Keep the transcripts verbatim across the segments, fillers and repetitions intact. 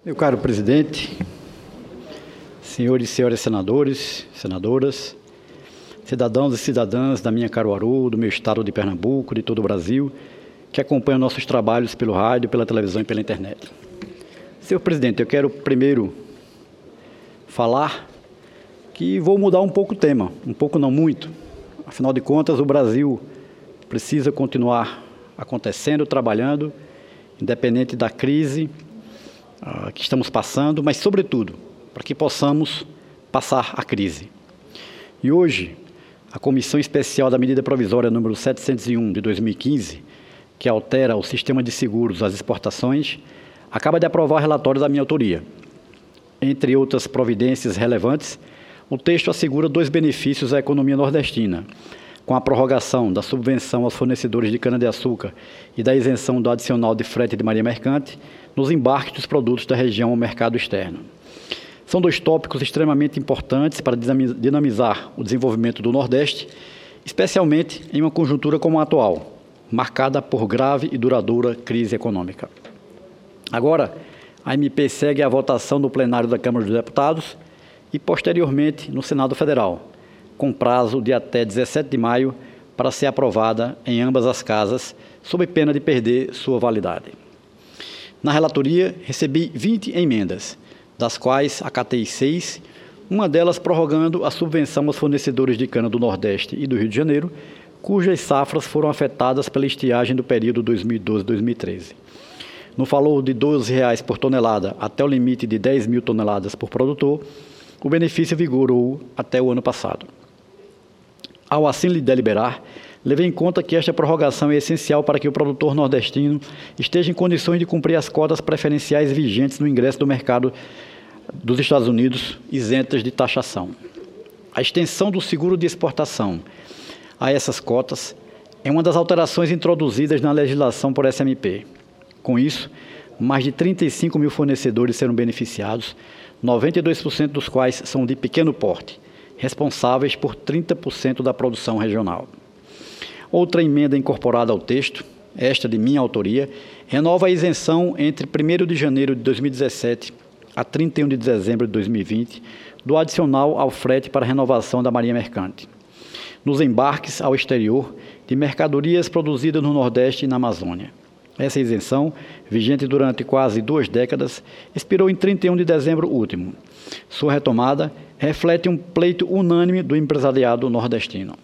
Meu caro presidente, senhores e senhoras senadores, senadoras, cidadãos e cidadãs da minha Caruaru, do meu estado de Pernambuco, de todo o Brasil, que acompanham nossos trabalhos pelo rádio, pela televisão e pela internet. Senhor presidente, eu quero primeiro falar que vou mudar um pouco o tema, um pouco não muito. Afinal de contas, o Brasil precisa continuar acontecendo, trabalhando, independente da crise uh, que estamos passando, mas, sobretudo, para que possamos passar a crise. E hoje, a Comissão Especial da Medida Provisória número setecentos e um de dois mil e quinze, que altera o sistema de seguros às exportações, acaba de aprovar relatório da minha autoria. Entre outras providências relevantes, o texto assegura dois benefícios à economia nordestina, com a prorrogação da subvenção aos fornecedores de cana-de-açúcar e da isenção do adicional de frete de marinha mercante nos embarques dos produtos da região ao mercado externo. São dois tópicos extremamente importantes para dinamizar o desenvolvimento do Nordeste, especialmente em uma conjuntura como a atual, marcada por grave e duradoura crise econômica. Agora, a M P segue a votação no plenário da Câmara dos Deputados e, posteriormente, no Senado Federal, com prazo de até dezessete de maio para ser aprovada em ambas as casas, sob pena de perder sua validade. Na relatoria, recebi vinte emendas, das quais acatei seis, uma delas prorrogando a subvenção aos fornecedores de cana do Nordeste e do Rio de Janeiro, cujas safras foram afetadas pela estiagem do período dois mil e doze a dois mil e treze. No valor de doze reais por tonelada até o limite de dez mil toneladas por produtor, o benefício vigorou até o ano passado. Ao assim lhe deliberar, levei em conta que esta prorrogação é essencial para que o produtor nordestino esteja em condições de cumprir as cotas preferenciais vigentes no ingresso do mercado dos Estados Unidos, isentas de taxação. A extensão do seguro de exportação a essas cotas é uma das alterações introduzidas na legislação por S M P. Com isso, mais de trinta e cinco mil fornecedores serão beneficiados, noventa e dois por cento dos quais são de pequeno porte, responsáveis por trinta por cento da produção regional. Outra emenda incorporada ao texto, esta de minha autoria, renova a isenção entre primeiro de janeiro de dois mil e dezessete a trinta e um de dezembro de dois mil e vinte do adicional ao frete para renovação da marinha mercante, nos embarques ao exterior de mercadorias produzidas no Nordeste e na Amazônia. Essa isenção, vigente durante quase duas décadas, expirou em trinta e um de dezembro último. Sua retomada reflete um pleito unânime do empresariado nordestino.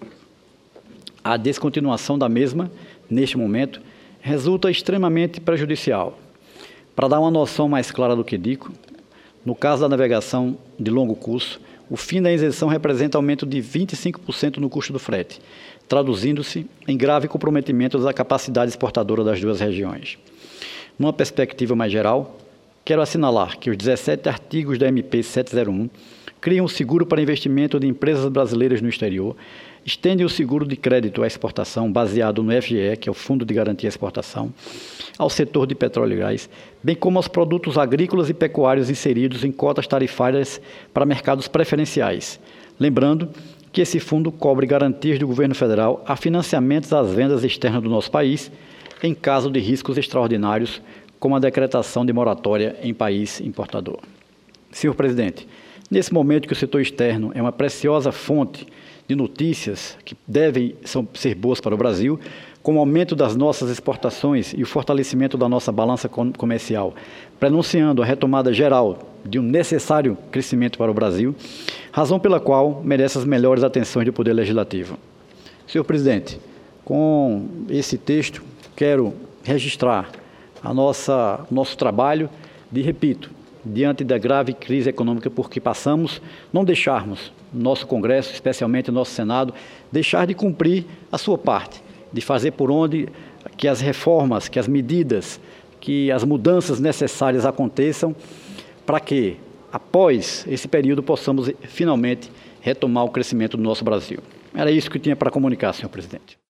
A descontinuação da mesma, neste momento, resulta extremamente prejudicial. Para dar uma noção mais clara do que digo, no caso da navegação de longo curso, o fim da isenção representa aumento de vinte e cinco por cento no custo do frete, traduzindo-se em grave comprometimento da capacidade exportadora das duas regiões. Numa perspectiva mais geral, quero assinalar que os dezessete artigos da M P setecentos e um criam o seguro para investimento de empresas brasileiras no exterior, estendem o seguro de crédito à exportação baseado no F G E, que é o Fundo de Garantia à Exportação, ao setor de petróleo e gás, bem como aos produtos agrícolas e pecuários inseridos em cotas tarifárias para mercados preferenciais. Lembrando que esse fundo cobre garantias do governo federal a financiamentos às vendas externas do nosso país, em caso de riscos extraordinários, como a decretação de moratória em país importador. Senhor presidente, nesse momento que o setor externo é uma preciosa fonte de notícias que devem são, ser boas para o Brasil, com o aumento das nossas exportações e o fortalecimento da nossa balança comercial, prenunciando a retomada geral de um necessário crescimento para o Brasil, razão pela qual merece as melhores atenções do Poder Legislativo. Senhor presidente, com esse texto, quero registrar a nossa, nosso trabalho de, repito, diante da grave crise econômica por que passamos, não deixarmos nosso Congresso, especialmente o nosso Senado, deixar de cumprir a sua parte, de fazer por onde que as reformas, que as medidas, que as mudanças necessárias aconteçam, para que, após esse período, possamos finalmente retomar o crescimento do nosso Brasil. Era isso que eu tinha para comunicar, senhor presidente.